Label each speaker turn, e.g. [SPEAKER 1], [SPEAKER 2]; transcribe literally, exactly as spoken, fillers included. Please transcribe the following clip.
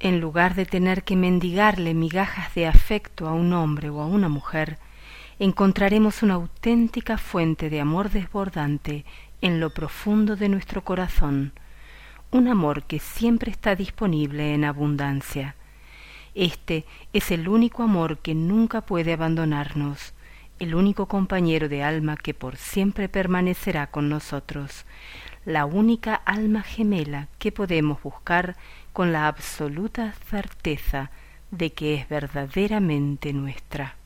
[SPEAKER 1] En lugar de tener que mendigarle migajas de afecto a un hombre o a una mujer, encontraremos una auténtica fuente de amor desbordante en lo profundo de nuestro corazón, un amor que siempre está disponible en abundancia. Este es el único amor que nunca puede abandonarnos, el único compañero de alma que por siempre permanecerá con nosotros, la única alma gemela que podemos buscar con la absoluta certeza de que es verdaderamente nuestra.